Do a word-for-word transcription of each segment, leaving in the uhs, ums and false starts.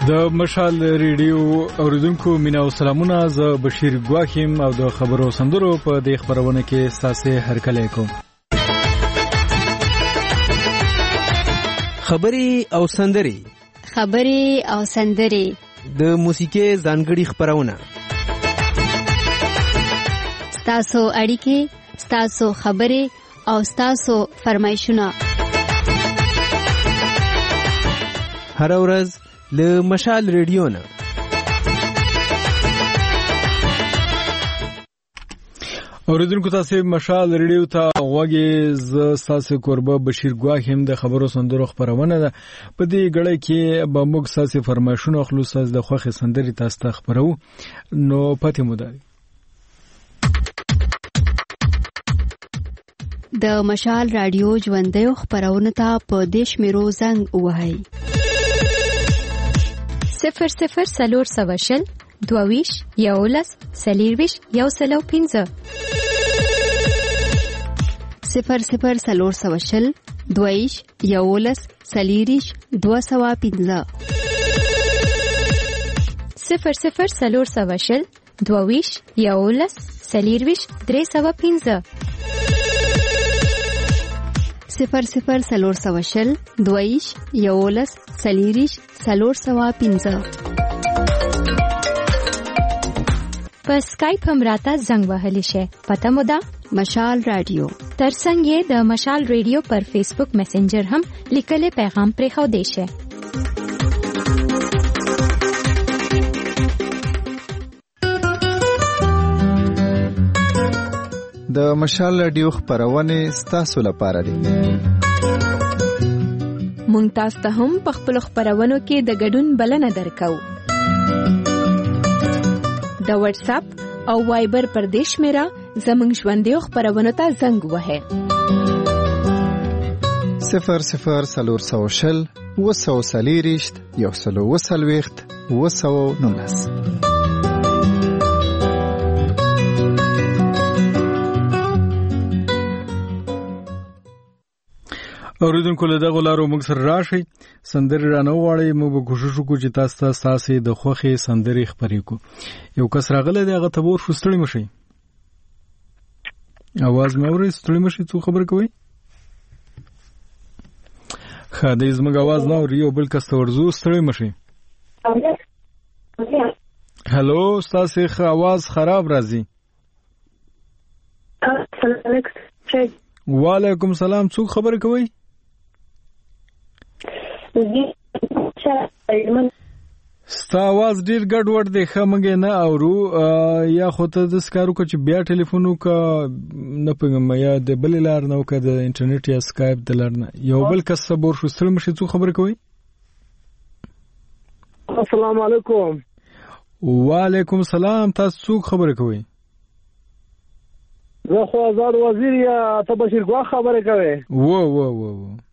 د مشال ریډیو اوریدونکو مینا او سلامونه، زه بشیر ګواخیم او د خبرو سندرو په دې خبرونه کې ساسه هرکلی کوم. خبري او سندري خبري او سندري د موسیقي ځانګړي خبرونه، ستاسو اړیکې، ستاسو خبرې او ستاسو فرمایشونه هر ورځ له مشال ریډیو نه. اوریدونکو تاسو مشال ریډیو ته غوږی، زه تاسو قربه بشیر ګواخیم. د خبرو سندرو خبرونه ده. په دې غړې کې به موږ تاسو فرمایشونه خلوص از د خوخه سندري تاسو ته خبرو. نو پته مو ده د مشال رادیو ژوندۍ خبرونه ته په دیش میرو زنګ وهاي صفر صفر سلور سواشل دوویش یولس سلیرویش یو سلو پینزه صفر صفر سلور سواشل دوویش یولس سلیریش دو سوا پینزه صفر صفر سلور سواشل دوویش یولس سلیرویش درې سوا پینزه صفر صفر سلور سواشل دویش یولس سلیریش سلور سوا پینزه. په اسکایپ هم راته زنګ وهلی شي. پته مو ده مشال رادیو. ترڅنګ یې د مشال رادیو پر فیسبوک میسنجر هم لیکلي پیغام پرې خو دی شي. د مشال رادیو خبرونه ستاسو لپاره دي. مونږ تاسو ته هم په خپل خبرونو کې د ګډون بلنه درکو. د واتس اپ او وایبر پر دیش میرا زمنګ ژوندۍ خبرونو ته زنګ وهه صفر صفر سلور سوشل وسو سلیریشت یو سلو وسلويخت وسو نونس. اوریدونکو له دغه لارو موږ سره راشي، سندري رانه واړی. موږ به کوشش وکړو چې تاسو ته تاسو د خوخي سندري خبرې کو. یو کس راغله دغه تبور فستړی مشي، आवाज مې اوري، ستړی مشي، څه خبر کوي؟ خدای زموږ आवाज نه اوري، یو بل کس ته ورزو، ستړی مشي. هالو، تاسو ښه आवाज خراب راځي. وعلیکم سلام، څه خبر کوي؟ ستا आवाज ډیر ګډ وډ دی، خمګه نه اورو. یا خو ته د سکارو کو چې بیا ټلیفون وکا نه پېږم، یا د بل لار نه وکړه، د انټرنیټ یا سکایپ د لار نه. یو بل کس صبر شو، ستړي مشي، څه خبر کوي؟ السلام علیکم. وعلیکم سلام، تاسو څه خبر کوي؟ زه خو آزاد وزیر یا ته بشیر ګوا خبره کوي؟ وو وو وو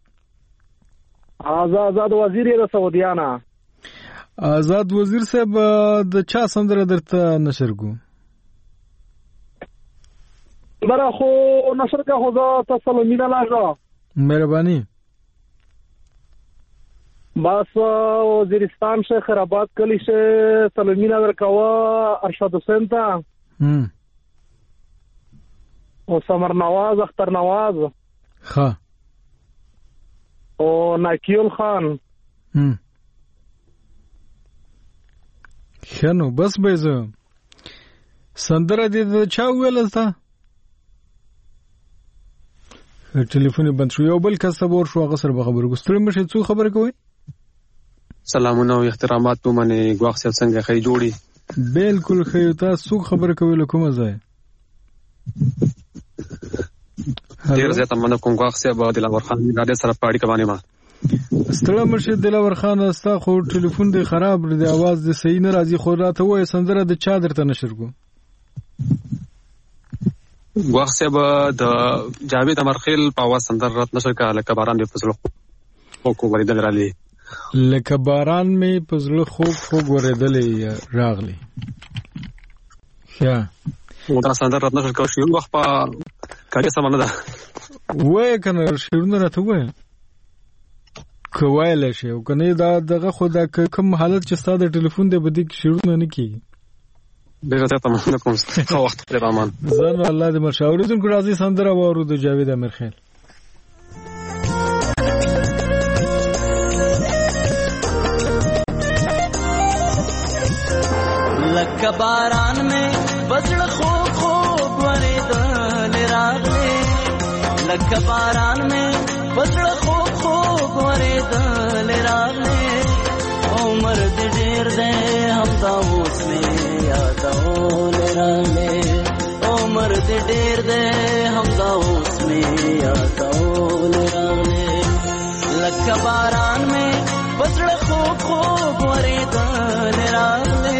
آزاد آزاد وزیر یا سعودیانا؟ آزاد وزیر صاحب د چا سندره درته نشر کو؟ برا خو نشر کا خدا تاسو مینا لاګه. مهرباني. بس وزیرستان شیخ رباط کلی شه سلمینا ورکوا ارشاد حسین تا. هم. او سمر نواز، اختر نواز، ها، او ناکیول خان. هم. خنو بس بيزو سندره دې چا ویل تا؟ ټلیفون بند شو. یو بل کس صبر شو، هغه سره به خبرو کوستړم مشه. څو خبر کوي؟ سلامونه او احترامات په منه ګواخ صاحب څنګه خې جوړي؟ بالکل خې. تاسو خبر کوي له کومه ځای؟ ډیر زیاته مننه کوم ګواخ صاحب دلاور خان د سره پاړی کوي ما. ستړم مشه دلاور خان، استا خو ټلیفون دی خراب دی، आवाज دی صحیح نه راځي. خو راته وای سندره د چا درته نشر کو؟ ګواخ صاحب د جاوید امرخیل په आवाज سندره رات نشر کا لکه باران دی فزل خو کو ورېدل رالی، لکه باران می پزړه خو خو ورېدلې راغلی. ښه دا سندره رات نشر کا شو وخت په کله سمانه ده وای کنه شیرونه راته وای. کوایل شي او کنه دا دغه خو دا کوم حالت چې ستاسو د ټلیفون د بدیک شروع نه کیږي ډیره ته مننه کوم څه وخت پر امان زه الله دې مشاورتون کو راځي سندره وورو د جاوید امیر خیل لکه باران میں بزړه خوب خوب ورېدل راغلې لکه باران میں بزړه خوب خوب ورېدل راغلې عمر دې ډېر دی همدا اوس مې یادول راغلې عمر دې ډېر دی همدا اوس مې یادول راغلې لکه باران میں بزړه خوب خوب ورېدل راغلې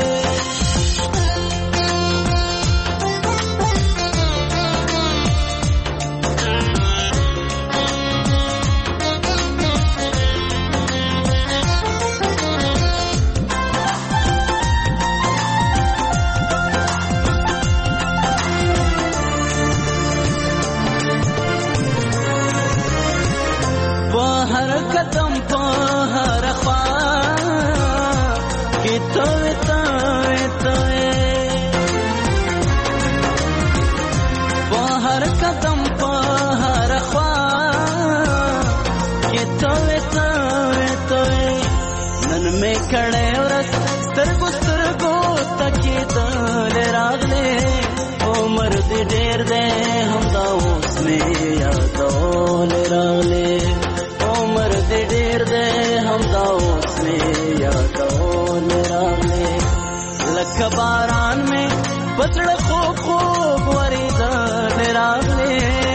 हर कदम पे हर ख्वाब कि तोए तोए तोए वो हर कदम पे हर ख्वाब कि तोए तोए तोए नन में खड़े और स्तरगो स्तरगो तकी तोले रागले ओ मर्द डेर दे हम दाऊस में यादोले रागले मर्द डेर दे हम दाऊस में यादोल रागले लख बारान में बजड़ खूब खूब वरीदल रागले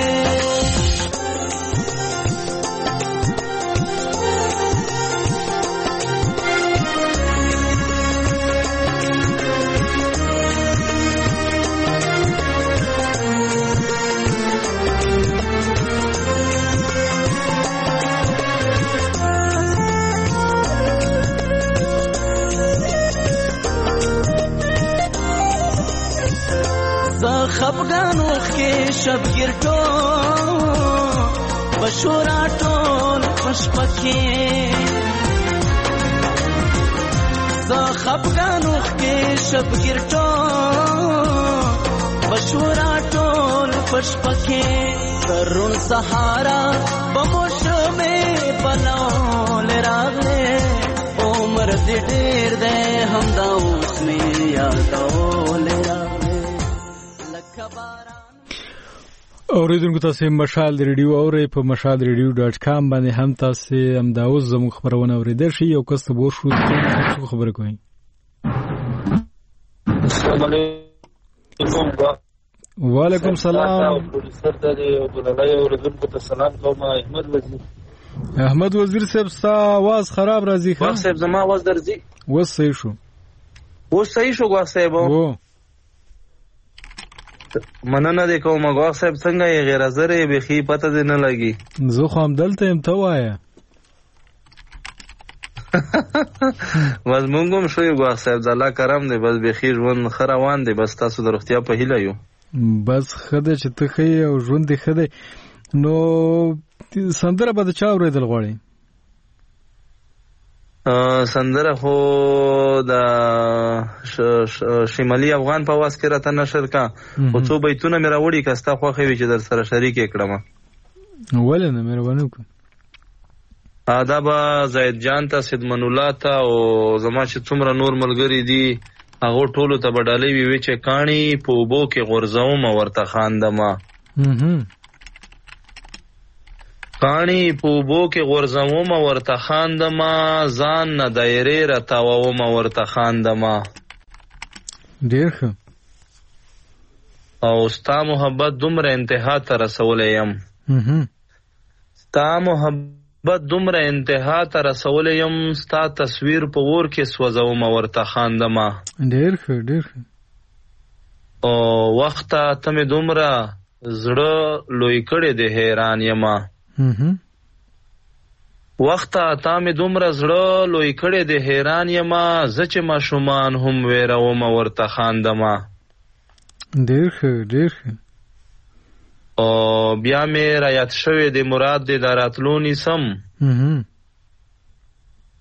خفګانو کې شب ګرټو بشورا ټول پشپکې ز خفګانو کې شب ګرټو بشورا ټول پشپکې ترون سهارا بموشمه بنول راغله عمر دې ډېر ده همدا اوس مې یادول اوریدونکو تاسو مشال ریډیو اورئ په مشال ریډیو ډاټ کام باندې هم تاسو هم دا اوس زموږ خبرونه اوریدل شي یو کس ته بور شو څه خبره کوي السلام علیکم وعلیکم السلام سر د بلای اوریدونکو ته سلام کوم احمد وزیر احمد وزیر صاحب ستا आवाज خراب راځي ښه صاحب زما आवाज درځي و صحیح شو و صحیح شو ګوا صاحب و مننه دې کوم غوا صاحب څنګه یې غیر زره بخي پته دې نه لګي زه خو هم دلته يم ته وایا بس مونږ هم شو غوا صاحب الله کرم دې بس بخي ژوند خروان دې بس تاسو د روغتیا په هیله یو بس خدای چې ته خې او ژوند دې خدای نو سندره به چا اورېدل غواړي سندره خو د شمالي افغان په واس کې راته نشر کا خو څو بیتونه مې راوړي که ستا خوښه وي چې در سره شریک یې کړم ولې نه مهرباني وکړه آداب زید جان ته سیدمن الله ته او زما چې څومره نور ملګري دي هغه ټولو ته به ډالۍ وي چې کاڼي په اوبو کې غورځوم ورته خاندمه کاڼي په اوبو کې غورځوم ورته خاندمه ځان نه دایرې راتاووم ورته خاندمه ډېر ښه او ستا محبت دومره انتها ته رسولی یم ستا محبت دومره انتها ته رسولی یم ستا تصویر په اور کې سوځوم ورته خاندمه ډېر ښه ډېر ښه او وخته ته مې دومره زړه لوی کړی دی حیران یمه وخته تا مې دومره زړه لوی کړی دی حیران یمه زه چې ماشومان هم ویروم ورته خاندمه ډېر ښه ډېر ښه او بیا مې را یاد شوی دی مراد دی د راتلو نیسم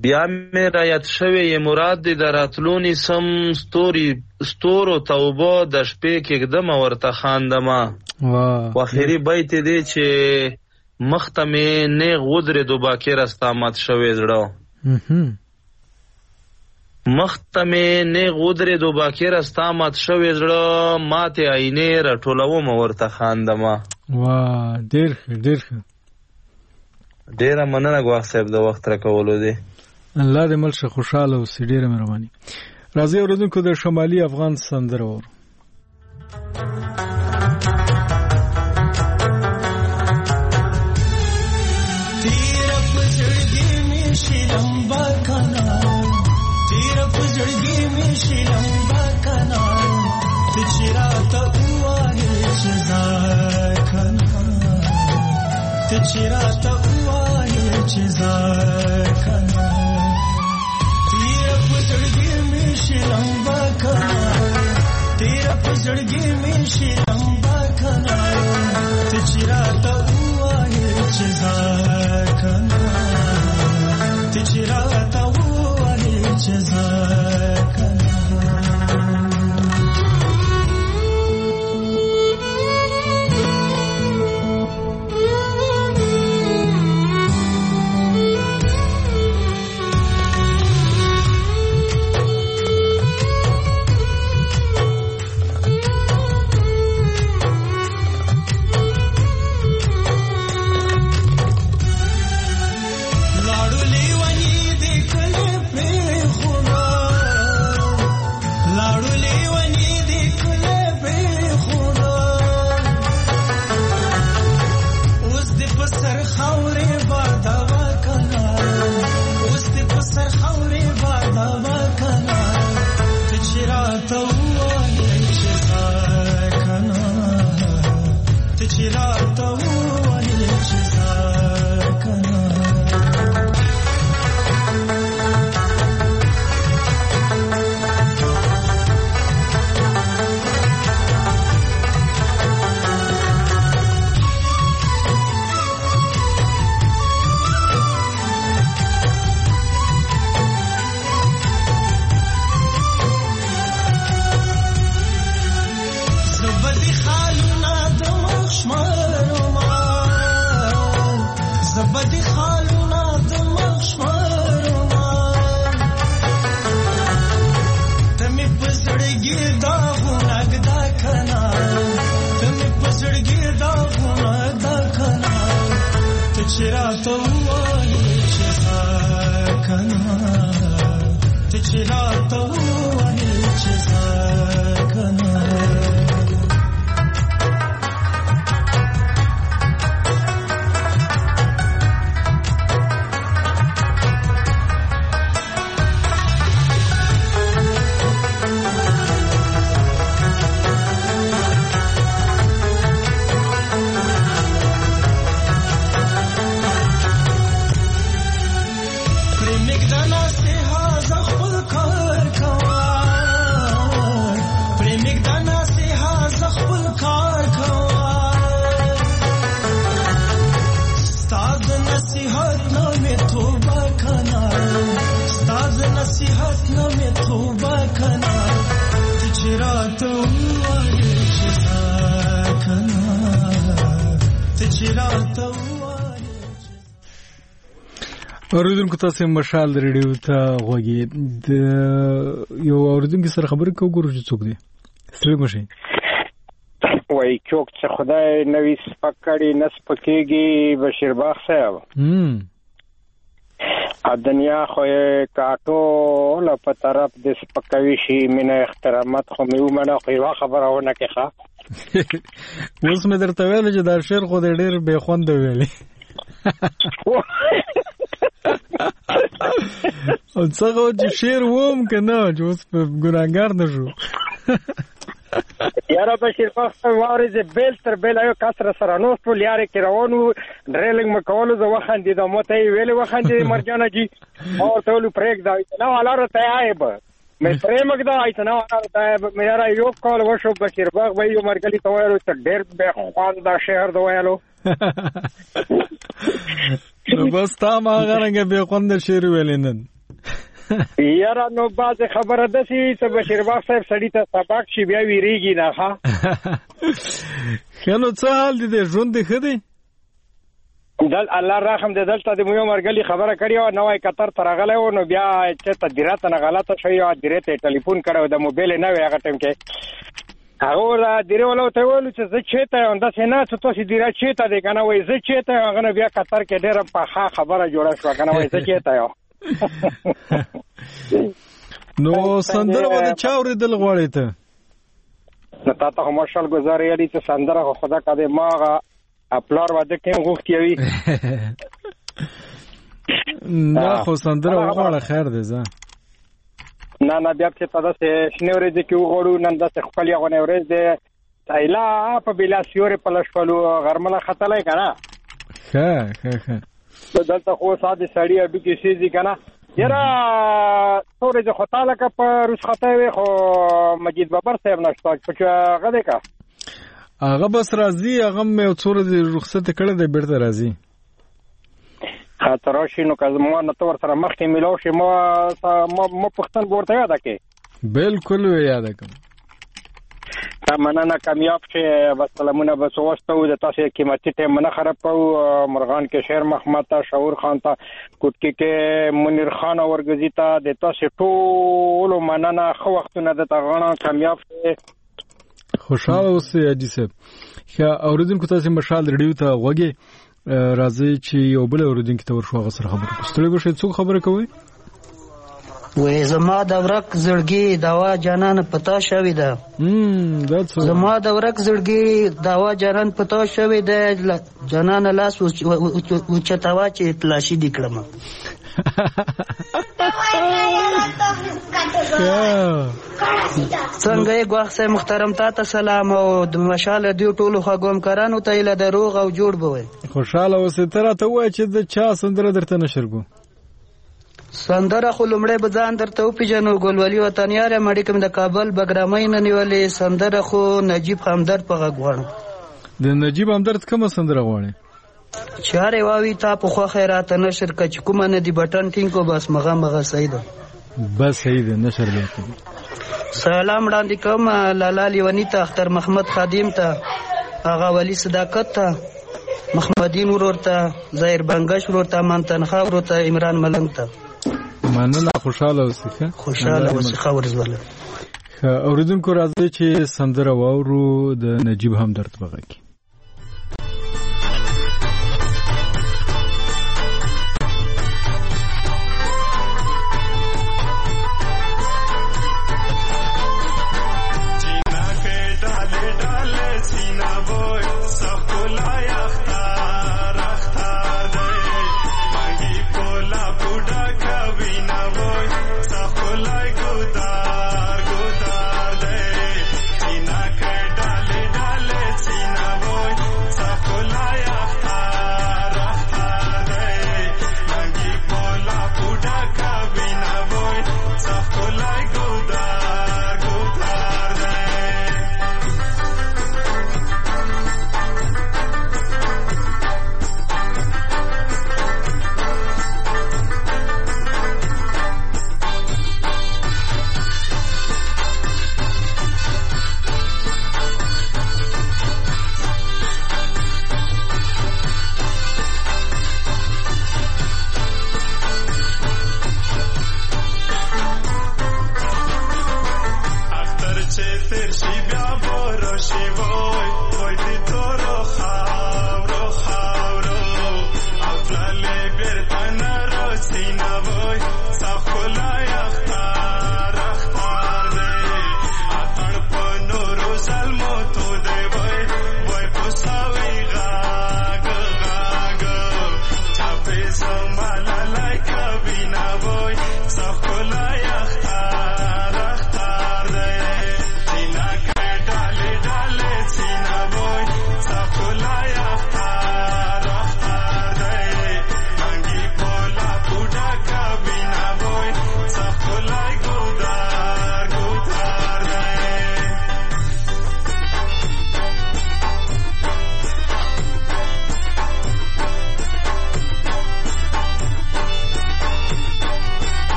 بیا مې رایت شوی مراد دی د راتلونی سم ستوري ستورو توبه د شپې کېږدم ورته خاندمه. واه واخري بیت دی چې مخته مې نیغ ودرېدو باکر ستا مات شوی زړه. مخته مې نیغ ودرېدو باکر ستا مات شوی زړه، ماتې آینې راټولوم ورته خاندمه. واه ډېر ښه ډېر ښه. ډېره مننه ګواښ صاحب د وخت راکولو دی. الله دې مل شه خوشاله اوسې. ډېره مهرباني. راځئ اورېدونکو د شمالي افغان سندره واورو. چراتا وای چزار کنا تیر پزړګي می شلمبا کنا تیر پزړګي می شلمبا کنا چراتا وای چزار کنا چراتا وای چزار کنا اوریدونکو تاسو مشال ریډیو ته غوږی د یو اوریدونکو سره خبرې کوو ګورو چې څوک دی. ستړي مشي وای چوک چې خدای نوې سپکړی نس پکېږي بشیر باغ صاحب. هم ا دنیا خو کاټو له په طرف د سپکوي شي مینه احترامات خو مې ومنه خو یو خبرونه کې ښه اوس مې درته ویل چې دا شعر خو دې ډېر بے خوند ویلې او څنګه چې شعر ووم کنه چې اوس په ګناګار نشو یاره بشیر باغ وارز بیل تر بیل یو کسر سره نو ټول یاره کې روانو ډریلینګ مکولو زه وخندې د موته ویلې وخندې مرجانه جی او ټول پریک دا نو علاره ته آیب مې پرېمګ دا ایت نو علاره ته مې یاره یو کال وشو بشیر باغ وای یو مرګلی ته وایو چې ډېر به خوان دا شهر دا وایلو نو بس تا ما غرنګ به خوند شعر ویلنن یاره نو باز خبره ده چې ته بشیر باغ صاحب سړی ته سبق شي بیا ویریږي نه ها خنو څه حال دي ژوند دې خدي دل الله رحم دې دلته د مو مرګلي خبره کړی او نوای قطر ته راغلی و نو بیا چې تدریات نه غلطه شوی او درته ټلیفون کړو د موبایل نه وی هغه ټیم کې هغه لا دیره ولا ته ول چې زه چېته اون د سینا ته تاسو دیره چېته دې کنه وای زه چېته هغه بیا قطر کې ډېر په ښه خبره جوړه شو کنه وای زه چېته یو نو سندره و د چاوري دل غواړي ته نو تا ته ماشال گزارې لري چې سندره خدا کده ماغه خپلار واده کې غوښتي وي نه خو سندره وغواړه خیر دی زه نه نه بیا چې تاسو شنو ورځې کې وغوړو نن د خپل یو نه ورځ دی تایلا په بلا سیوري په لښپلو غرمله خطلای کنه ښه ښه ښه دلته خو ساده سړی اډو کې سيزي کنه یرا تورې د خطاله کا په روس خطای وي خو مجید بابر صاحب نشته چې غده کا هغه بس راځي هغه مې څوره د رخصت کړه د بیرته راځي خاطر شي نو که ما نه تور سره مخکې ملو شي ما ما پښتن ورته یاد کې بالکل یاد کوم مننه کامیاب شي بس سلامونه بس واسطه د تاسو قیمتي ټیم نه خراب کو مرغان کې شیر محمد ته شاور خان ته کوټکی کې منیر خان اورګزی ته د تاسو ټول مننه خو وختونه د تغاڼه کامیاب شي خوشاله اوسئ اجي صاحب ښه اوریدونکو تاسو مشال ریډیو ته وګورئ راځي چې یو بل اوریدونکو ته ورشو غسر خبره کوستړي بشه څو خبره کوي وې زما د ورک زړګي دوا جانان پتا شوی ده زما د ورک زړګي دوا جانان پتا شوی ده جانان لاس او چتاوا چې تلاشي دکړم څنګه یې غوښه محترم تاسو سلام او د مشال دی ټولو خګوم کرانو ته له دروغ او جوړ بوي خوشاله اوسه تر ته وای چې د چا سندره درته نشرګو سندره خو لمړی بزان درته او پیجنو ګلولي وطنیار مړی کوم د کابل بګرامۍ نه نیولې سندره خو نجیب همدرد په غوړ د نجیب همدرد کوم سندره غواړي چاره واوی تا په خو خیرات نشر کچ کوم نه دی بټن ټینګو بس مغه مغه سید بس سید نشر لیکي سلام وړاندې کوم لالا لیونی ته اختر محمد خادم ته اغا ولی صداقت ته محمدین ورورته زهیر بنگش ورورته منتنخا ورورته عمران ملنګ ته مننه خوشاله اوسئ خوشاله اوسئ خبرز ولا اوریدونکو راځي چې سندره واورو د نجیب همدرد بغاکي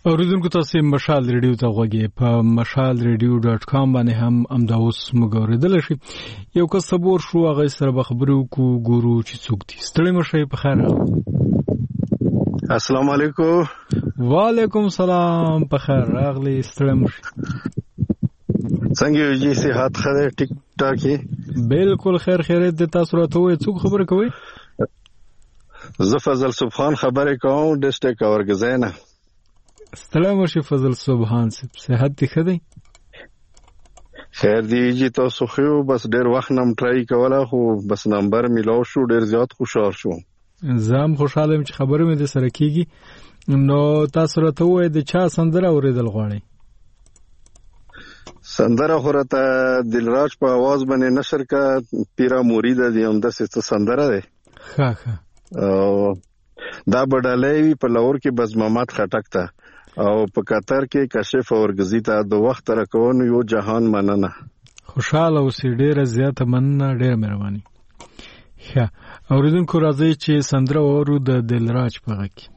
اوریدونکو تاسو مشال ریډیو ته غوږی په مشال ریډیو ډاټ کام باندې هم امدا اوس موږ اوریدل شي. یو کس صبور شو هغه سره به خبرو کو ګورو چې څوک دي. ستړي مشه په خیر. السلام علیکم. وعلیکم السلام په خیر راغلی. ستړي مشه څنګه یو جی صحت خره ټیک ټاکي؟ بالکل خیر خیریت د تاسو راته وې څوک خبره کوي؟ زه فضل سبحان خبره کوم ډسټریکټ اورګزینه. ستړي مشه فضل سبحان صحت دې ښه دی؟ خیر دی جی تاسو خو بس ډیر وخت نم ټرای کوله خو بس نمبر میلاو شو ډیر زیات خوشاله شو. زم خوشاله یم چې خبره مې د سره کیږي. نو تاسو راته وې د چا سندره اوریدل غواړئ؟ سندره خورته دلراج په आवाज باندې نشر کا پیرا مرید دی هم د څه سندره ده. ها ها او دا بدلې په لور کې بس محمد خټک ته او په قطر کې کشف اورګزی ته د وخت راکون یو جهان مننه. خوشاله اوسې ډیره زیاته مننه ډیره مهرباني. ښه اوریدونکو راځي چې سندره اورو د دلراج په غږ کې.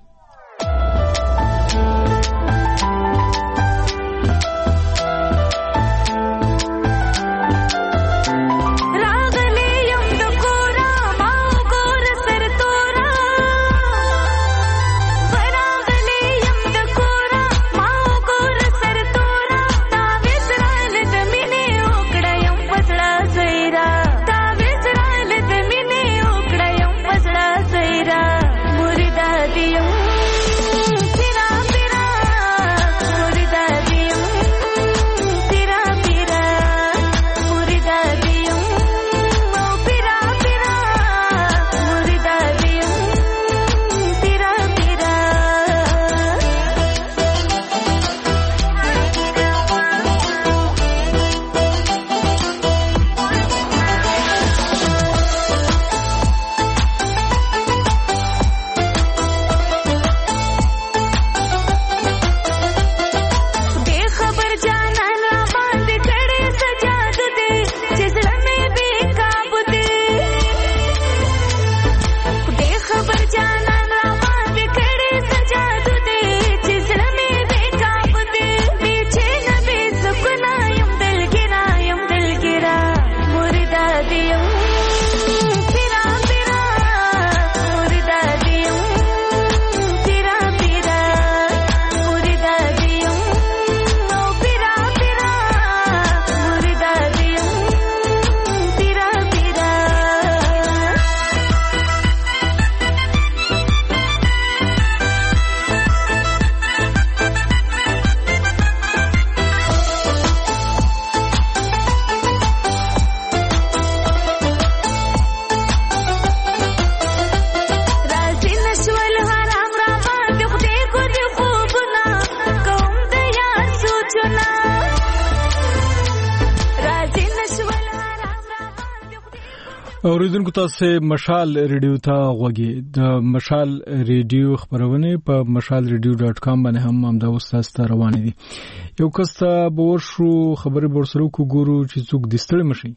اوریدونکو تاسو مشال ریډیو ته غوږی. د مشال ریډیو خبرونه په مشال ریډیو ډاټ کام باندې هم همدا اوس تاسو ته روان دي. یو کس ته بور شو خبرې ورسره کو ګورو چې څوک دستړي مشي.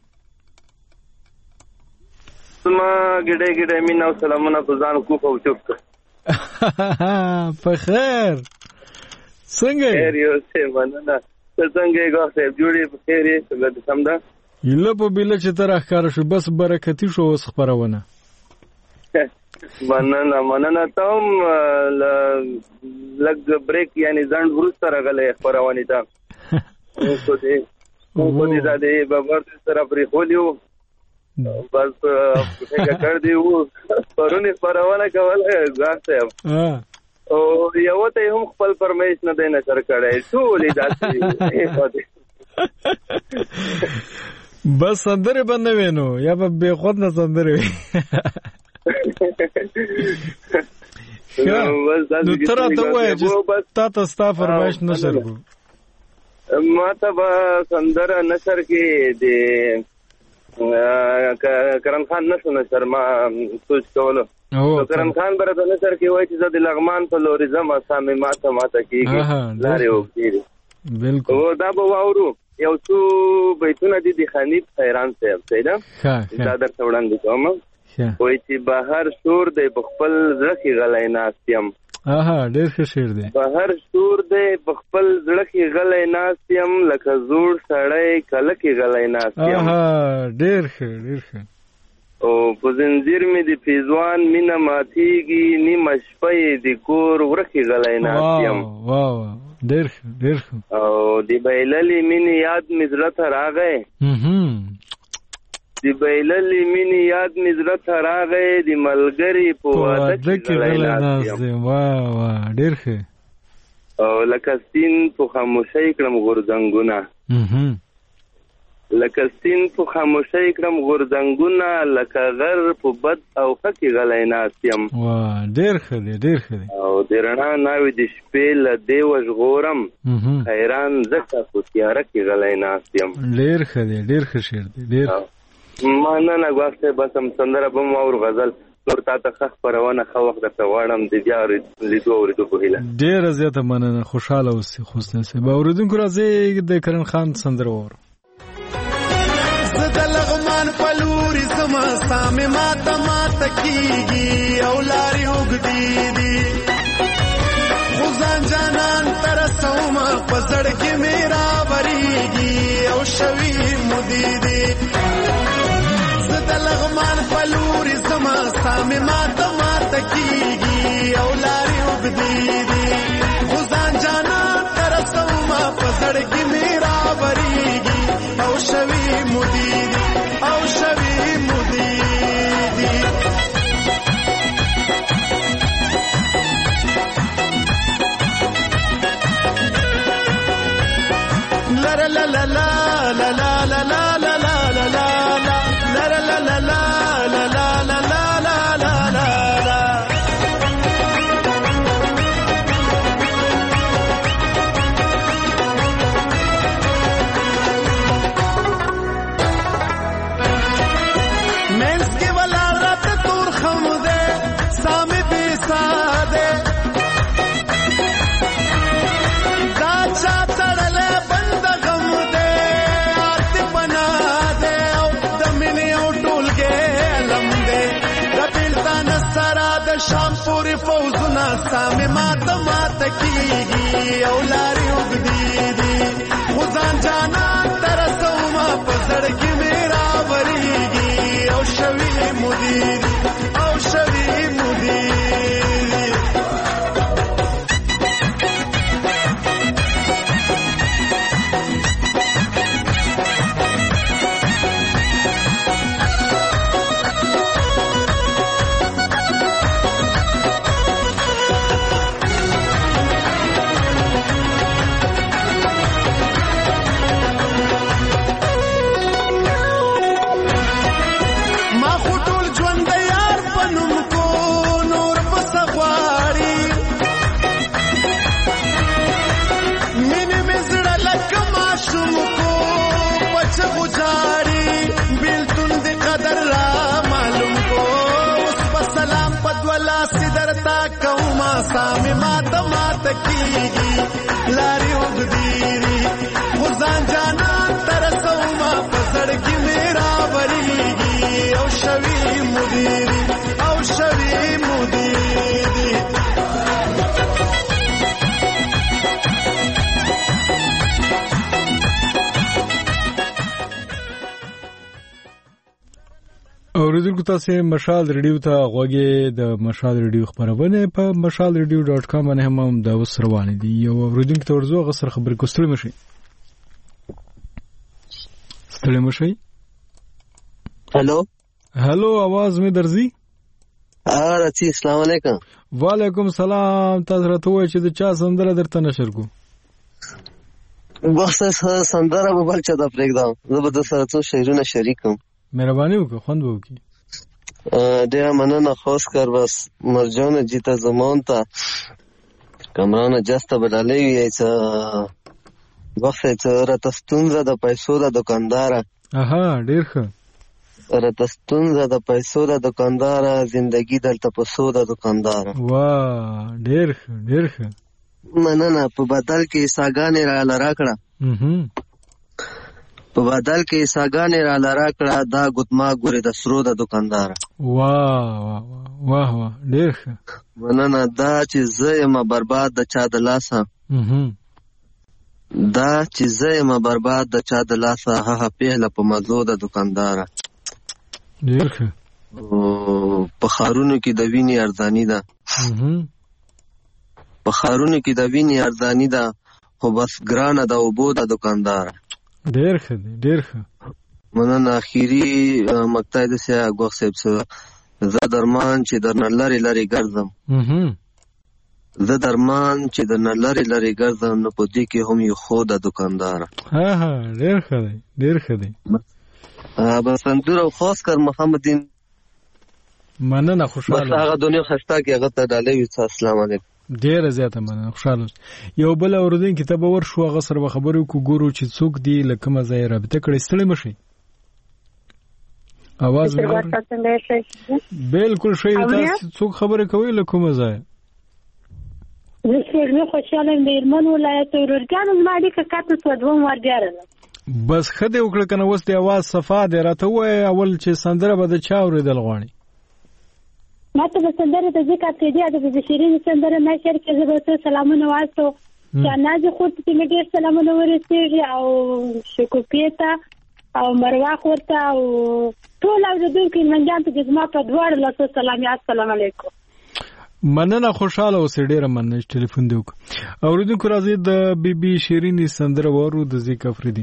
ما ګډه ګډه مینا او سلامونه په ځان کو په چوک په خیر څنګه خیر یو څه مننه څنګه غوښته جوړې په خیر یې څنګه سمدا یله په بیل چې تر اخر شو بس برکتی شو اوس خبرونه. مننه مننه تم لګ بریک یعنی ځند ورسته راغله خبرونه تا خو دې خو دې دا دې بابر سره پرې خولیو بس څنګه کړ دی و پرونه خبرونه کوله ځاته او یو ته هم خپل پرمیش نه دی نشر کړی ټولې داسې بس سندره باندې وینو یا به خود نه سندره وي. نو تر ته وای چې تا ته ستا فرمایش نشر کو ما ته به سندره نشر کې دی کرن خان نشو نشر ما سوچ کولو کرن خان برته نشر کې وای چې د لغمان په لوري زما سامي ما ته ما ته کېږي لارې وکړي. بالکل او دا به واورو یو څو بیتونه دي د خنیف خیران صاحب سیدا دا درته وړاندې کوم. وای چې بهر شور دی په خپل ځکه غلای ناستیم اها ډېر ښه شعر دی. بهر شور دی په خپل زړه کې غلی ناست یم لکه زوړ سړی کله کې غلی ناست یم. اها ډېر ښه ډېر ښه. او په زنځیر مې د پیزوان مینه ماتیږي نیمه شپه یې د کور ورکې غلی ناست یم. واو ډېر ښه ډېر ښه. او د بایللې مینې یاد مې زړه ته راغی د بایللې مینې یاد مې زړه ته راغی د ملګري په واده کې غلی ناست یم. واه واه ډېر ښه. او لکه سپین په خاموشۍ کړم غورځنګونه لکه سپین په خاموشۍ کړم غورځنګونه لکه غر په بد او ښه کې غلی ناست یم. واه ډېر ښه دی ډېر ښه دی. او د رڼا ناوې د شپې له دې وژغورم حیران ځکه په تیاره کې غلی ناست یم. ډېر ښه دی ډېر ښه شعر دی ډېر. مننه ګواښ صاحب بس هم سندره به م واورو غزل نور تا ته ښه خپرونه ښه وخت درته غواړم د بیا لیدو اورېدو په هیله. ډېره زیاته مننه خوشحاله اوسئ حسن صاحب. اورېدونکو راځئ د کرن خان سندره واورو. زه د لغمان په لورې زما ستا مې ماته ماته کېږي او لارې اوږدې دي خو ځان جانان ته رسومه په زړګي مې راورېږي او شوي مودې دي. زه د لغمان په لورې زما ستا مې ماته ماته کېږي او لارې اوږدې دي خو ځان جانان ته رسومه په زړګي مې راورېږي او شوي مودې دي او شوي مودې دي. لا لا لا لا لا لا لا لا لا لا لا لا لا لا لا لا لا لا شام پورې فوزونه ستا مې ماته ماته کېږي او لارې اوږدې دي خو ځان جانان ته رسومه په زړګي مې راورېږي او شوي مودې دي او شوي مودې دي. سامي ماته ماته کېږي لارې اوږدې دي خو ځان جانان ته رسومه په زړګي مې راورېږي او شوي مودې دي او شوي مودې دي. اوریدونکو تاسو مشال ریډیو ته غوږی د مشال ریډیو خبرونه په مشال ریډیو ډاټ کام باندې هم د اوس روان دي. یو اوریدونکو ته ورزو غسر خبرې کوستل مشي ستړي مشي. هالو هالو आवाज مې درځي؟ اه راځي. السلام علیکم. وعلیکم السلام. تاسو راته وایئ چې د چا سندره درته نشر کو؟ بس سندره به بل چا د پرېږدم زه به د سره څو شعرونه شریکم. مهرباني وکړه خوند وکړي. ډېره مننه. خاص کر بس مرجان جیتا زمان ته کمران جسته بدلې وي چې وخت چې راته ستونزه د پیسو د دکانداره. اها ډېر ښه. راته ستونزه د پیسو د دکانداره زندگی دلته پسو د دکانداره. واه ډېر ښه ډېر ښه. مننه. په بدل کې ساګانې را لرا کړه په بدل کې ساګانې را لرا کړه دا ګوتما ګورې د سرو د دکانداره. واه واه واه واه ډېر ښه. مننه. دا چې زه یم برباد د چا د لاسه، دا چې زه یم برباد د چا د لاسه، هغه پیغله په مزو د دکانداره. ډېر ښه. په ښارونو کې د وینې ارزاني ده، په ښارونو کې د وینې ارزاني ده، خو بس ګرانه د اوبو د دکانداره. ډېر ښه دی، ډېر ښه. مننه. اخیری مقطع داسې ګوښ صاحب څه، زه درمان چې درنه لرې لرې ګرځم، زه درمان چې درنه لرې لرې ګرځم، نو په دې کې هم یو خو د دکانداره. ها ها ډېر ښه دی، ډېر ښه دی. بس انځور او خاص کر محمد دین مننه. خوشاله بس هغه دنیا خسته کې هغه ته ډالۍ وي. السلام علیکم. ډېره زیاته مننه. خوشاله یو بل اورېدونکي ته به ورشو، هغه سره به خبرې وکړو، ګورو چې څوک دی له کومه ځایه رابطه کړی. ستړي مه شئ. اواز بالکل ښه. تاسو څوک خبرې کوئ له کومه ځایه؟ زه سپوږمۍ خوشحاله یم د هلمند ولایت ورورګانو. زما اړیکه قطع شوه، دوهم وار بیا راغله. بس ښه دی وکړه که نه. اوس د اواز صفا دی. راته ووایه اول چې سندره به د چا اورېدل غواړي؟ ما ته به سندره د ذکر قیدي د شیرینې سندره نه شر کې زه به څه سلامونه واستو. شهنازې خور ته مې ډېر سلامونه ورسېږي، او شکوفې ته او مروه خور ته او ټول اورېدونکو هلمندیانو ته زما په دواړو لاسو سلام. السلام علیکم. مننه. خوشاله اوسئ. ډېره مننه چې ټلیفون دې وکړو. اورېدونکو راځئ د بي بي شیرینې سندره واورو د ذکر افریدي.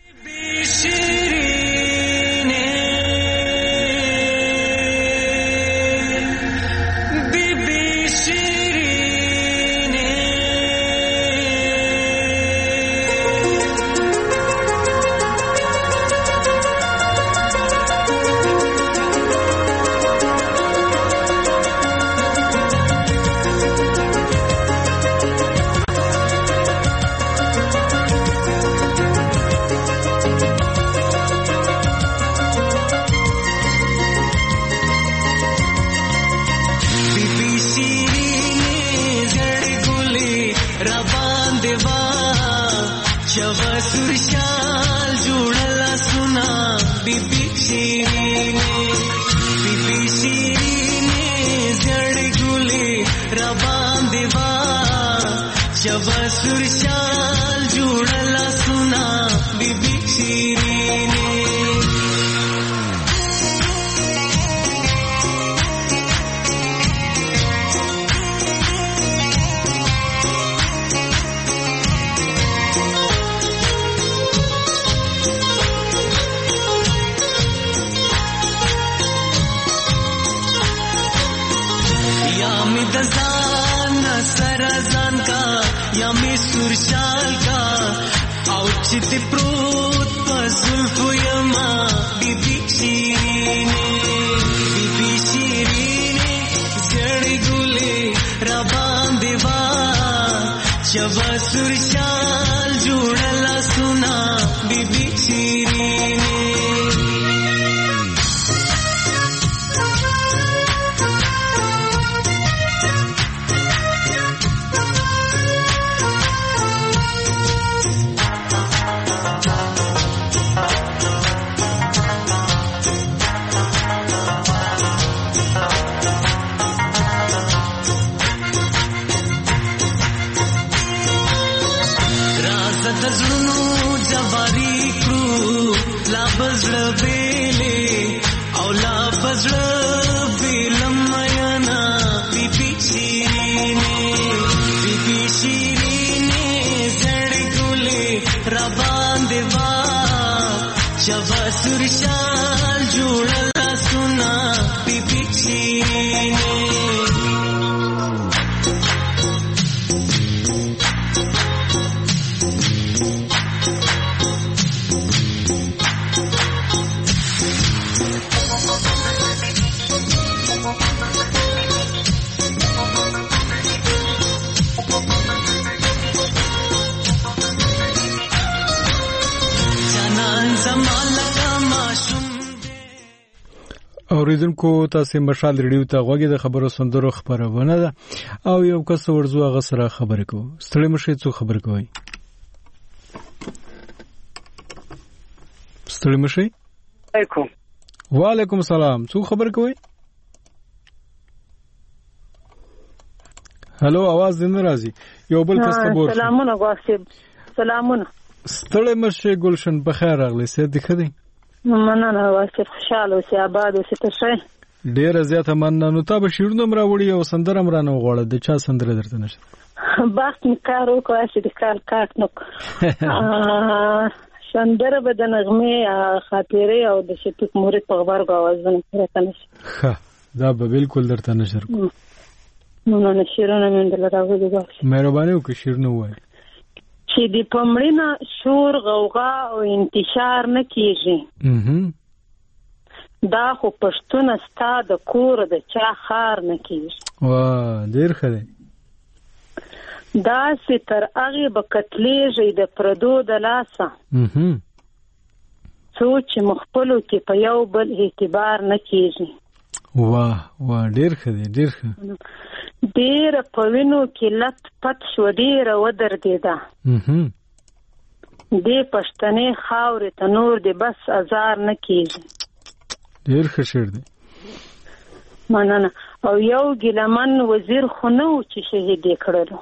اوریدونکو تاسو مشال ریډیو ته غوږی د خبرو سندرو خبرونه ده او یو کس ورزو هغه سره خبرې کوو. ستړي مشه څو خبر کوي. ستړي مشه. علیکم. وعلیکم السلام. څو خبر کوي. هلو आवाज دې نه راځي یو بل کس ته ورشي سلامونه غواصب سلامونه ستړی مشه ګلشن په خیر راغلی سې دې خدي مننه غواصب خوشاله اوسې آباد اوسې ته ښه ډیر زیاته مننه نو تا به شیرونه مرا وړي او سندره مرا نه غواړه د چا سندره درته نشته بس می کار وکړ چې د کار کاټ نو سندره به د نغمه خاطره او د شفیق مرید په خبر غوازونه درته نشته ښه دا به بالکل درته نشر نو نه شیرونه مې دل راوړي بس مهرباني وکړئ شیرونه وای چې د پمړینا شور غوغا او انتشار نه کیږي دا خو پښتون ستا د کور د چا خار نه کیږي وا ډیر ښه دی دا سي تر هغه به کتلېږي د پردو د لاسه سوچ مخپلو کې په یو بل اعتبار نه کیږي وا وا ډیر ښه دی ډیر ښه ډیر په وینو کې لټ پټ شو ډیر ودرېده دې پښتنې خاورې ته نور دې بس ازار نه کیږي ډیر ښه شعر دی مننه او یو ګلمن وزیر خو نه و چې شهید یې کړلو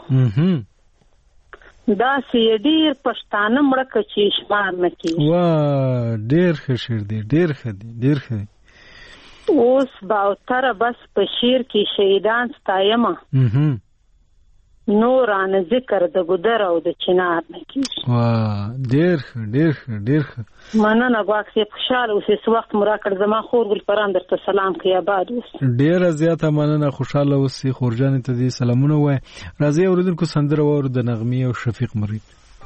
داسې ډیر پښتانه مړه که چې شمار نه کیږي وا ډیر ښه شعر دی ډیر ښه دی ډیر ښه دی اوس باوتره بس په شیر کې شهیدان ستایمه نورانه ذکر د ګودر او د چنار نه کیږي وا ډیر ښه ډیر ښه ډیر ښه مننه غواړم چې خوشاله اوسې وخت مرا کړ زما خور ګل پران درته سلام کوي آباد اوس ډیر زیاته مننه خوشاله اوسې خورجان ته دې سلامونه وای راځي اوریدونکو سندره ور د نغمه او شفیق مرید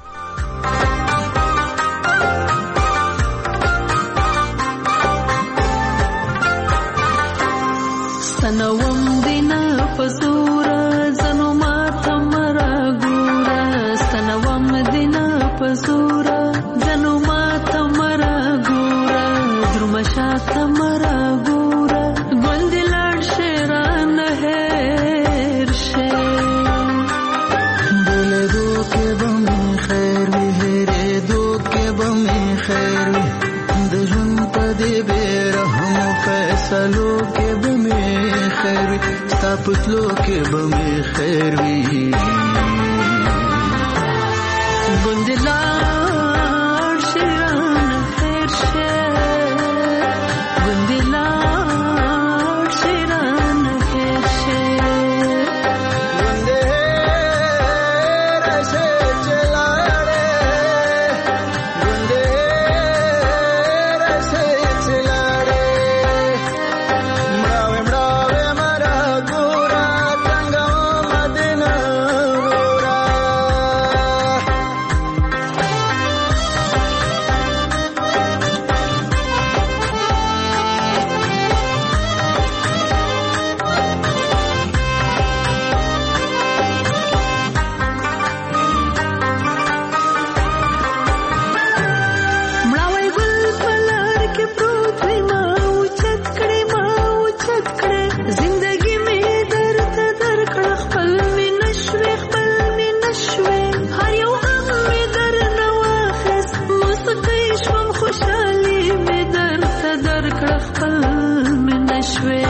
سنوم دینا پزورا زنو ماتا مرا گورا سنوم دینا پزورا زنو ماتا مرا گورا درمشاتا مرا گورا گلدلار شیران هیر شیر بولے دو کے بمی خیر وی ہیرے دو کے بمی خیر وی دجن پا دی بیرحم فیصلو کے بمی خیر وی ستا پتلو کے بمی خیر وی گندلار شیران خیر شیر گندلار شیران خیر شیر گندے رسے چلاڑے گندے رسے چلاڑے مراوے مراوے مرا گورا تنگا مدینہ گورا مړاوی ګل په لار کې پروت وي ما اوچت کړې ما اوچت کړې زندګي مې درته درکړه خپل مې نشوې خپل مې نشوې هر یو غم مې درنه واخیست موسیقۍ شوم خوشحالي مې درته درکړه خپل مې نشوې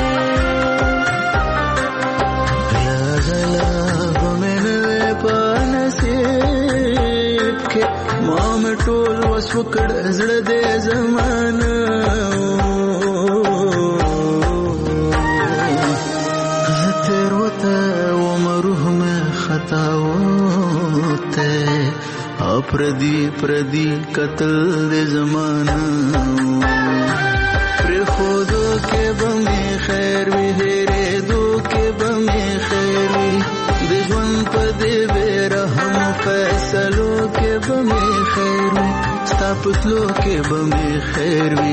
گلا گلا بمنوے پا نصیب کے مام ټول وس وکړ زړه دې زمانه تیر وته ومروح میں خطا وته اپردی پردی قتل دې زمانه پر خودو کے بمی خیر وی هیرے دو کے بمی خیر وی دجون پا دے بیرحم فیصلو کے بمی خیر وی ستا پتلو کے بمی خیر وی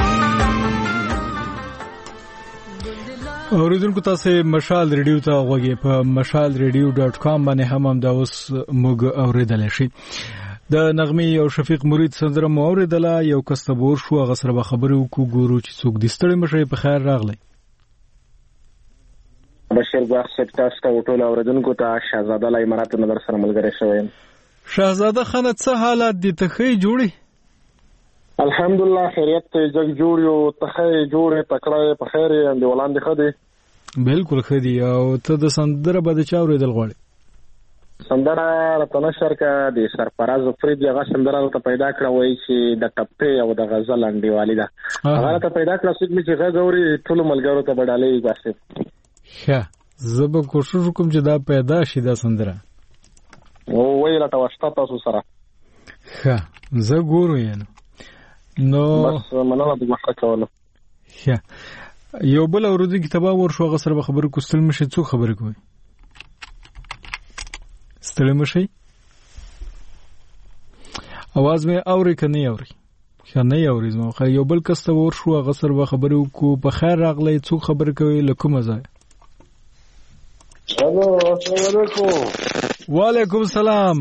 اوریدونکو تاسو مشال ریډیو ته غوږی په مشال ریډیو ډاټ کام باندې هم هم دا اوس موږ اوریدل شي د نغمه او شفیق مرید سندره مو اوریدله یو کستبور شو هغه سره خبرو کو ګورو چې څوک د ستړي مشه په خیر راغلی بشیر باغ سپټاس ته ټول اوریدونکو ته شهزاده لای مرات نظر سره ملګری شوم شهزاده خان څه حالات دي ته خې جوړي الحمدلله خیریت ته جگ جوړ یو ته خې جوړه تکړه په خیر دی ولاندې خدي بالکل خدي او ته د سندره به د چا اوریدل غواړي؟ سندره راته نشر کا د سرفراز فرید هغه سندره ته پیدا کړه وای چې د ټپې او د غزل انډیوالي ده هغه ته پیدا کړه چې چې غوړي ټول ملګرو ته بدالې واسه. ښه زه به کوشش وکم چې دا پیدا شي دا سندره. او وای راته واشتا تاسو سره. ښه زه ګورم یې نو بس مننه د مخه کولو. ښه یو بل اوریدونکي تبا ورشو هغه سره به خبرې کوستل مشه څو خبرې کوي ستړي مشي اواز مې اوري کني اوري کنه اوري زما خو یو بل کس ته ورشو هغه سره به خبرې وکړو. په خیر راغلی څو خبرې کوي لکه مزه. السلام علیکم. وعلیکم السلام.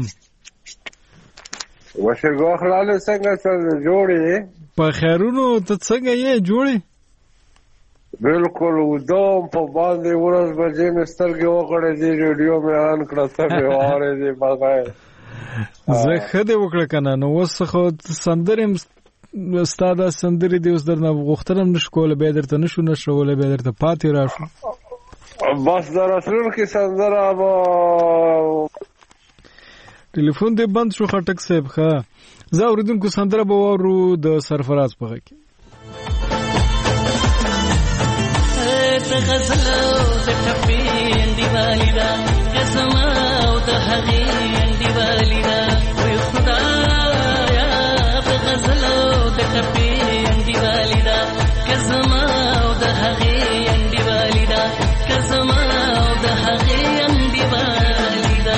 وشرګو خلاله څنګه څنګه جوړې؟ په خیرونو ته څنګه یې جوړې؟ بالکل ودوم په باندې ورځ بجې مې سترګې وکړې دي ریډیو مې آن کړه څه مې واره دي بغیر زه خدای وکړه کنه نو وس خو سندرم استاد سندري دی اوس درنه غوښتنم نشکول به درته نشو نشول به درته پاتې راشو بس در اصلون کې سندره با ټلیفون دې بند شو خټک صاحب ښه زه اوریدونکو سندره به وورو د سرفراز په غږ کې. د غزل او د ټپې انډیوالي ده قسم او د هغې انډیوالي ده وای خدایا د غزل او د ټپې انډیوالي ده قسم او د هغې انډیوالي ده قسم او د هغې انډیوالي ده.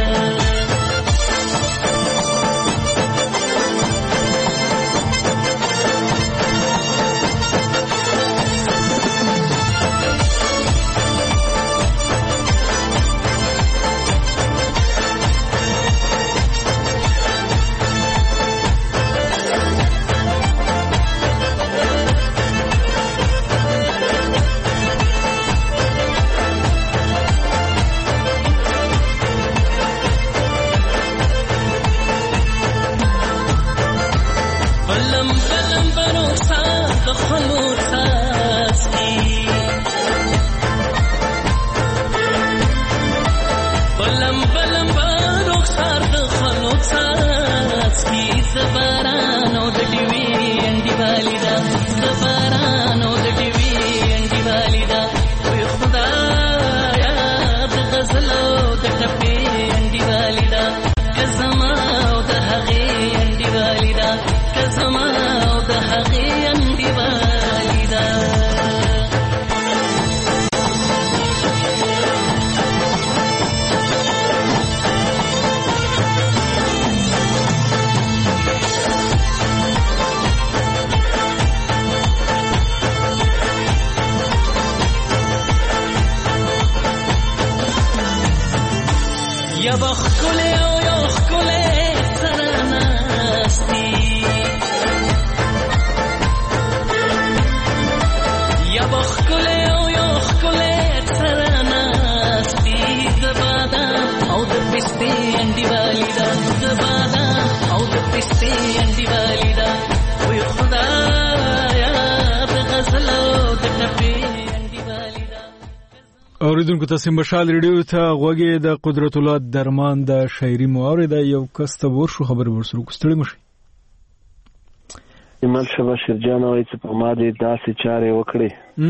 اوریدونکو تاسو مشال ریډیو ته غوږی د قدرت الله درمان د شاعري مورید یو کس ته ورشو خبر ورسره کوستړی مشي. ایمل شبا شرجان وای چې په ما دې داسې چارې وکړي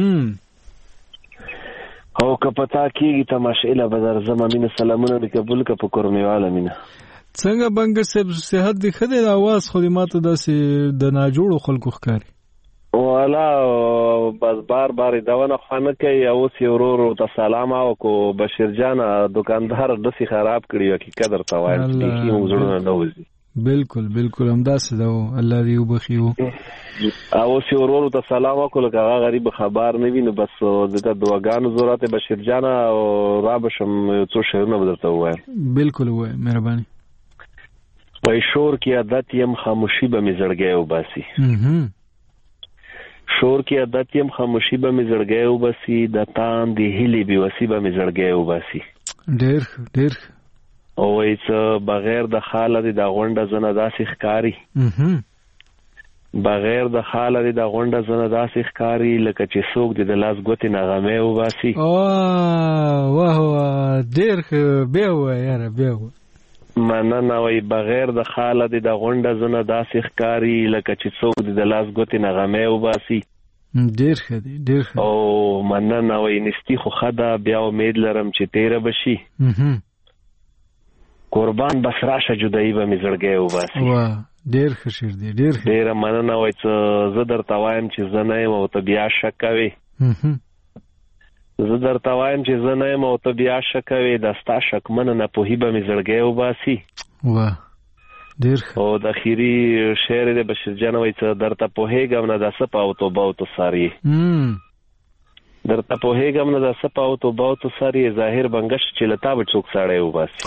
او که پتا کېږي تماشېله به در زما مینه سلامونه دې قبول که په کورمیواله مینه. څنګه بنګر صاحب صحت دې ښه دی؟ د اواز خو دې ماته داسې د ناجوړو خلکو ښکاري. والا بس بار بار دونه خوانه کوي اوس یې ورور ته سلام وکړو بشیر جان دکاندار داسې خراب کړي چې قدر ته وایم چې موږ زړونه نه وځي. بالکل بالکل همداسې ده الله دې وبخي و اوس یې ورور ته سلام وکړو که هغه غریب خبر نه وي نو بس دته دعاګانو ضرورت بشیر جان او را بشم څو شعرونه به درته ووایم. بالکل ووایم مهرباني. په شور کې عادت یم خاموشي به مې زړګی وباسي شور کې عادت یم خاموشي به مې زړګی وباسي د تان د هیلې بېوسي به مې زړګی وباسي. ډېر ډېر او وایي څه بغیر د خاله د دا غونډه زه نه داسې ښکاري بغیر د خاله د غونډه زنه داسې ښکاری لکه چې څوک د لاس ګوتې نغمې وباسي. واه واه ډېر ښه، بیا ووایه یاره بیا ووایه. مننه. وایي بغیر د خاله د غونډه زنه داسې ښکاری لکه چې څوک د لاس ګوتې نغمې وباسي. ډېر ښه دی، ډېر ښه. او مننه. وایي نستی خو ښه ده، بیا امید لرم چې تیره به شي. قربان بس راشه جدایي به مې زړګی وباسي. ډېر ښه شعر دی، ډېر ښه. ډېره مننه. وایي څه زه درته وایم چې زه نه یم او ته بیا شک کوې. زه درته وایم چې زه نه یم او ته بیا شک کوې، دا ستا شکمنه ناپوهي به مې زړګی وباسي. واه ډېر ښه. او د اخري شعر دی بشیر جان. وایي څه درته پوهېږم نه دا څه په او توبه او تو سر یې. درته پوهېږم نه دا څه په او توبه او تو سر یې، ظاهر بنګش چې له تا به څوک سړی وباسي.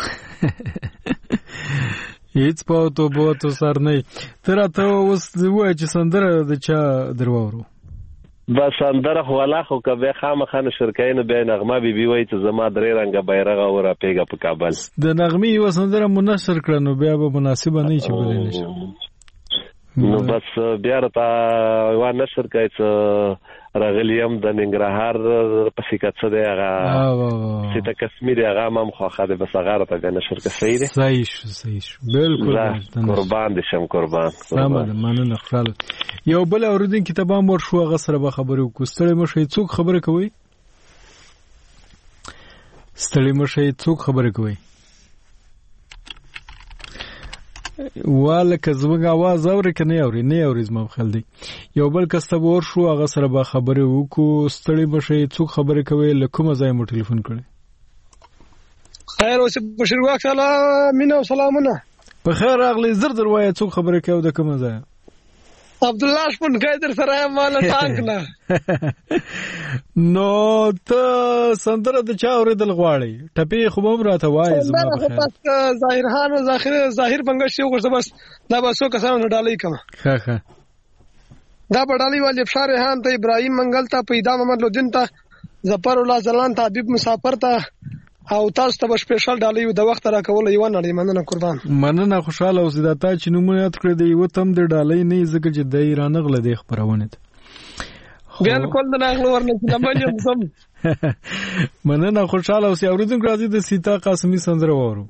هیڅ په او توبه او تو سر نه. ته راته اوس ووایه چې سندره د چا در واورو؟ بس سندره خو والا خو که بیا خامخا نشر کوي نو بیا نغمه بیبي وایي چې زما درې رنګه بیرغ ورپېږه په کابل. د نغمې یوه سندره مو نشر کړه نو بیا به مناسبه نه وي چې بلې نه شي. نو بس بیا راته یوه نشر کوي چې راغلیم د ننګرهار پسې که څه دی هغه سیته قسمي دی هغه هم هم خوښه دی. بس هغه راته بیا نشر که صحیح دی. صحیح شو صحیح شو بلکل. قربان دې شم قربان. سمه ده مننه خوشحاله. یو بل اورېدونکي ته به هم ورشو هغه سره به خبرې وکړو. ستړی مه شئ، څوک خبرې کوئ؟ ستړی مه شئ، څوک خبرې کوئ؟ واله که زموږ اواز اوري که نه اوري؟ نه اوري زما په خیال دی. یو بل کس ته به ورشو هغه سره به خبرې وکړو. ستړی مه شئ، څوک خبرې کوئ؟ له کومه ځایه مو ټلیفون کړی؟ خیر اوسې بشیر واک سلام مینه او سلامونه. په خیر راغلی. زر در وایه څوک خبرې کوي او د کومه ځایه؟ عبدالله شپونکی در سره یم ماله ټانک نه. نو ته سندره د چا اورېدل غواړې؟ ټپې خو به هم راته وایې زما په خیال. بس ظاهر خان او ظاهر بنګش یې وغوښته بس دا به څو کسانو نه ډالۍ کړم. ښه ښه. دا به ډالۍ والي افشار ریحان ته، ابراهیم منګل ته، پیدا محمد لودین ته، ظفر الله ځلان ته، حبیب مسافر ته او تاسو ته به سپیشل ډالۍ د وخت راکوله یوه نړۍ. مننه قربان. مننه خوشحاله اوسې. دا تا چې نومونه یاد کړی د یوه تم د ډالۍ نه ځکه چې دی رانغله دی خپرونې ته. بلکل د ناغلو ورنه یم سم. مننه خوشحاله اوسې. اورېدونکو راځي د سیتا قاسمي سندره واورو.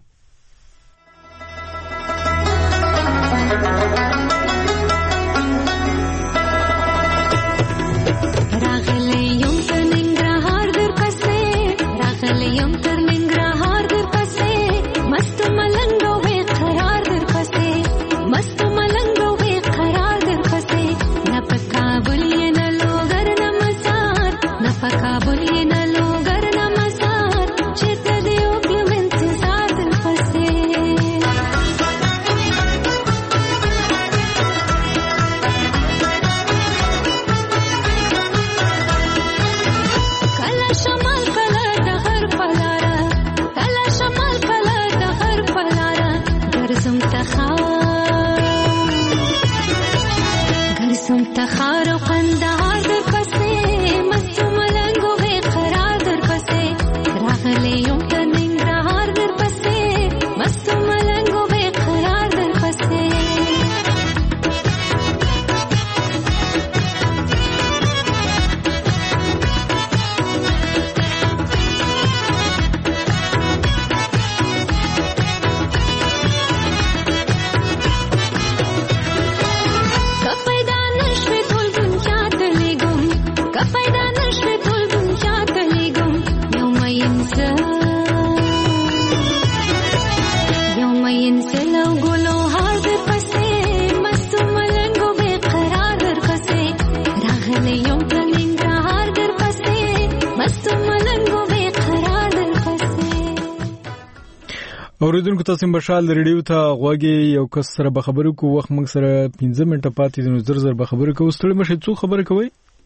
اوریدونکو تاسو هم بشال ریډیو ته غوږی یو کس سره به خبرې کوو. وخت موږ سره پنځه منټه پاتې دي نو زر زر به خبرې کوو. ستړي مشه څو خبرې کوي؟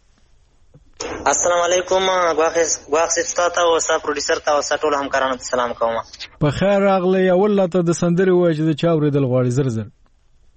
السلام علیکم. غواخس غواخس تاسو او ستا پروډوسر ته او ټول همکارانو ته سلام کوم. په خیر راغلی. اول لاته د سندرې وای چې د چا اوریدل غواړي زر زر. ا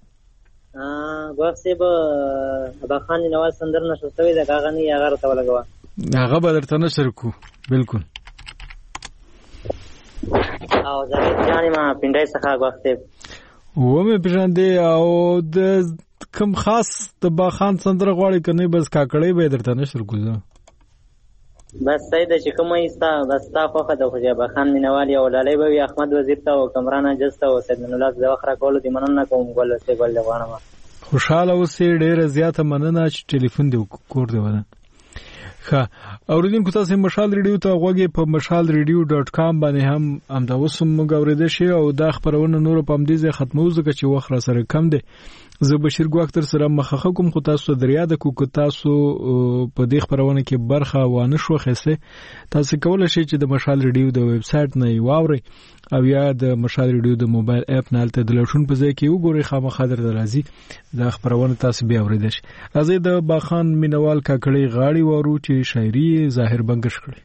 غواخس به ابا خان نواز سندر نشو شوی دا غاغنی هغه راته ولګوا. هغه به درته نشر کو. بالکل. او زه جانې ما پینډای څخه غواخته. و مې پیژاندې او د کوم خاص د باخان سندره غواړي کني بس کاکړې به درته نشر کوزه بس سید چې کومه ایستا بس تا خوخه د خو باخان مینوالي او لالي به احمد وزیر ته او کمران جسته او سید الله د وخره کول دي مننه کوم ګل سه ګل غواړم خوشاله اوسې ډېر زیاته مننه چې ټلیفون دی کور دی ونه ښه اوریدونکو تاسو مشال ریډیو ته غوږی په مشال ریډیو ډاټ کام باندې هم امدا وسم مګوریدل شي او دا خبرونه نور په امدیزه ختمو ځکه چې وخت را سره کم دی زه بشیر ګواکتر سره مخه کوم خو تاسو دریا د کو تاسو په دې خبرونه کې برخه وانه شو خسته تاسو کولای شئ چې د مشال ریډیو د ویب سټ نه واورئ او یا د مشال ریډیو د موبایل اپ نه تل د لټون په ځای کې وګورئ خامخا درته راځي دا خبرونه تاسو بیا اوریدل شئ ازې د باخان مینوال کاکړی غاړي وورو چې شاعري ظاهر بنگش کړي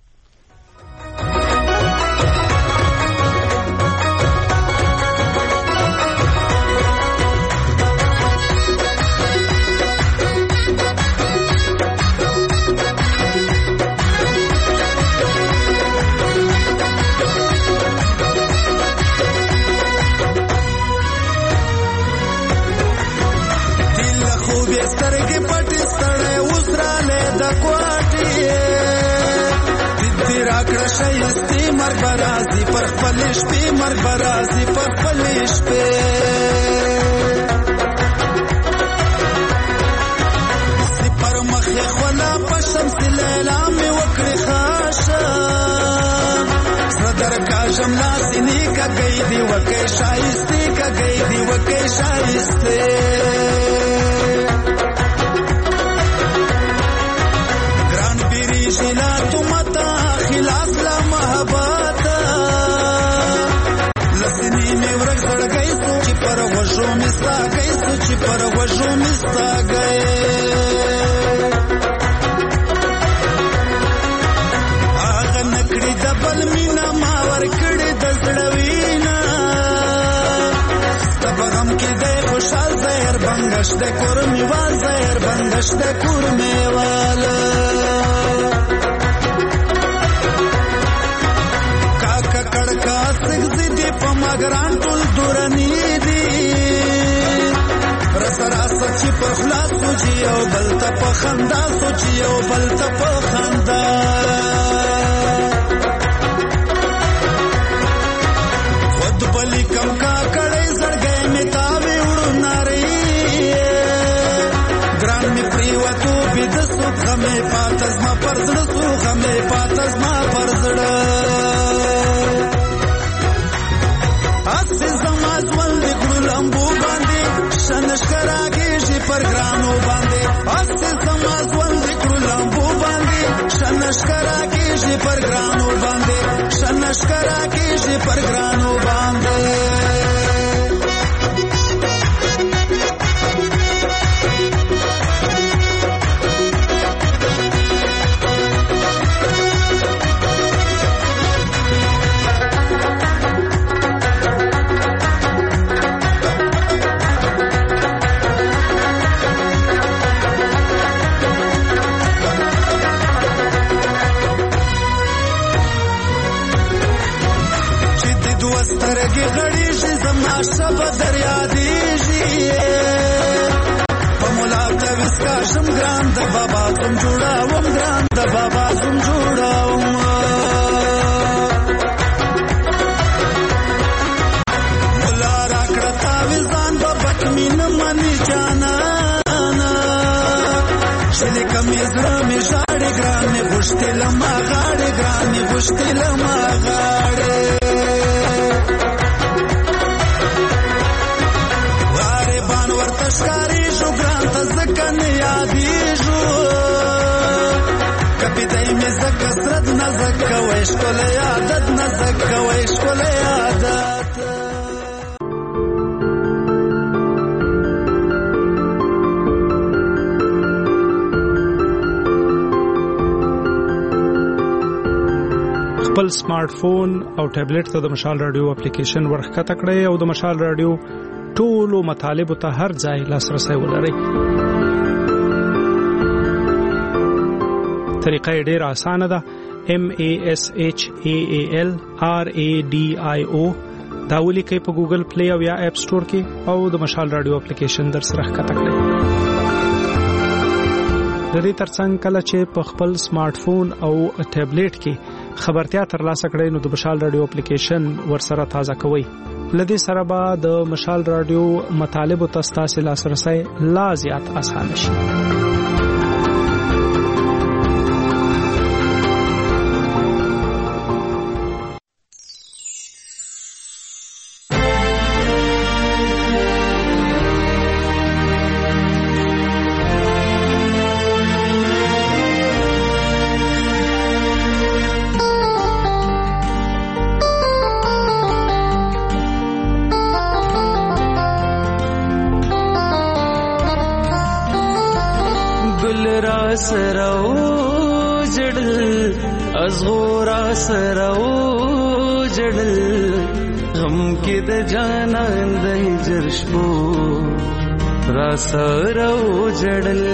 برازي پر خپل شپې مر برازي پر خپل شپې سپر مخه خلا پشم سلیلا می وکړي خاصه صدر کا جملا سینې کا گئی دی وکي شایسته کا گئی دی وکي شایسته ګران بیری شیلا تمتا خلاص لا محبت پر وجو مستا گئی سوچ پر وجو مستا گئی آغا نکڑی دبل مینا ماور کڑی دزڑوینا ستبغم کی دے خوشحال زہر بنگش دے کورمی وال زہر بنگش دے کورمی وال کاکا کڑکا سگزی دی پا مگران ټول دورانی سرا سچ پر خلاص سوچي او بل ته په خندا سوچي او بل ته په خندا خود بلی کم کا کړي زړګې می تاوي وړو ناري ګران می پریوتو بيد سو غمه پاتز ما پرزړ سو غمه پاتز ما پرزړ اسه زماز ول د ګلمبو باندې شنشکرا کېږي پر ګرانو باندې اسه سماز ول ذکر لامبو باندې شنشکرا کېږي پر ګرانو باندې شنشکرا کېږي پر ګرانو باندې سترګې غړي شي زما شب دریا دیږي په مولا د وسکا شم ګران د بابا زم جوړاوم ګران د بابا زم جوړاوم مولا را کړه تا وزان په بټمین منی جانا شلې کمې زړه مې ژاړې ګران مې بوشتل ما غاړې ګران مې بوشتل ما غاړې تشکاری شو ګران ته ځکه نه یادېږو کپیدای مې ځکه سرد نه ځکه وای ښکلی عادت نه ځکه وای ښکلی عادت خپل سمارټ فون او ټابلیټ ته د مشال رادیو اپلیکیشن ورخکته کړئ او د مشال رادیو ټولو مطالبو ته هر ځای لاسرسي ولرئ. طریقه ډېره اسانه ده. M A S H A A L R A D I O دا ولیکئ په ګوګل پلی او یا اپ سٹور کې او د مشال رادیو اپلیکیشن در سره ښکته کړئ. د دې ترڅنګ کله چې په خپل سمارټ فون او ټابلیټ کې خبرتیا ترلاسه کړئ نو د مشال رادیو اپلیکیشن ورسره تازه کوئ. لدې سره به د مشال رادیو مطالب او تاسو لاسرسي لا زیات آسان شي. سراو جړل ازغورا سراو جړل غم کې د جانان د هجر شپو را سراو جړل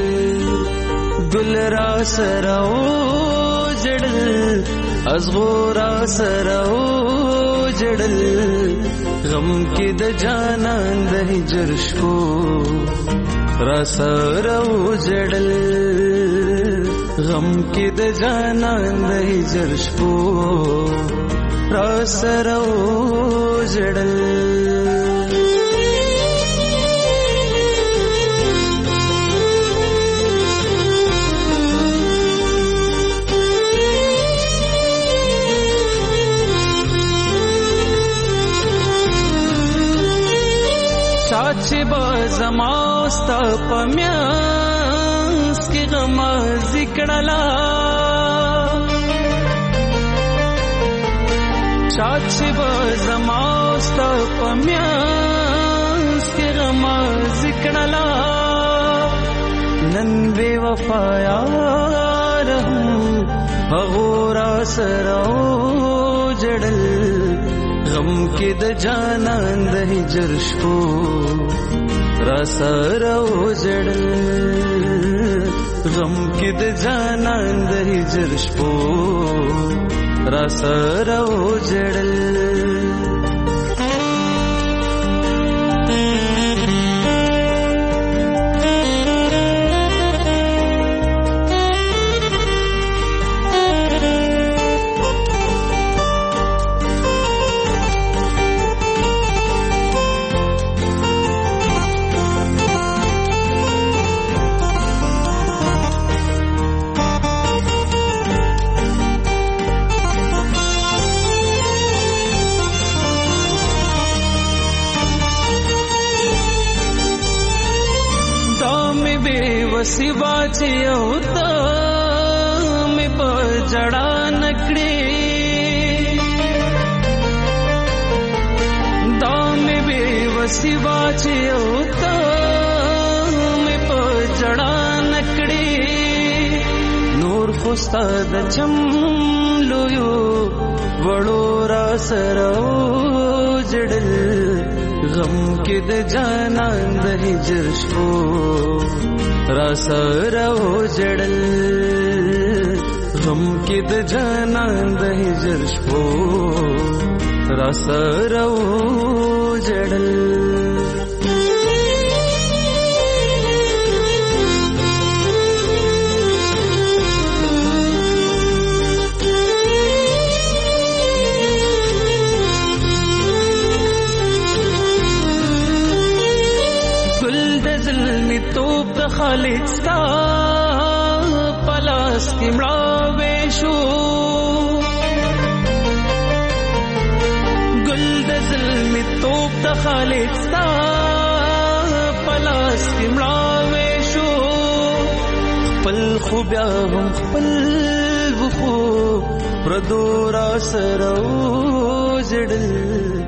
ګل را سراو جړل ازغورا سراو جړل غم کې د جانان د هجر شپو را سراو جړل غم کې د جانان د هجر شپو را سراو جړل. چاچه با زماستا پمیانس کی غم ذکرلا چاچه با زماستا پمیانس کی غم ذکرلا نن بے وفا یارم بغورا سراو جڑل غم کې د جانان د هجر شپو را سراو جړل غم کې د جانان د هجر شپو را سراو جړل. सिवा चियो त मे पजड़ा नकड़े दाम बेवसिवा चियो त मे पजड़ा नकड़े नूर खुस्ता द चमलो यो वड़ोरा सराओ जड़ल गम के द जानान द हिजर शो را سراو جړل غم کې د جانان د هجر شپو را سراو جړل. توب د خالد ستا پلاس کې مړاوې شو ګل د ظلم توب د خالد ستا پلاس کې مړاوې شو خپل خو بیا هم خپل وخو پردو را سراو جړل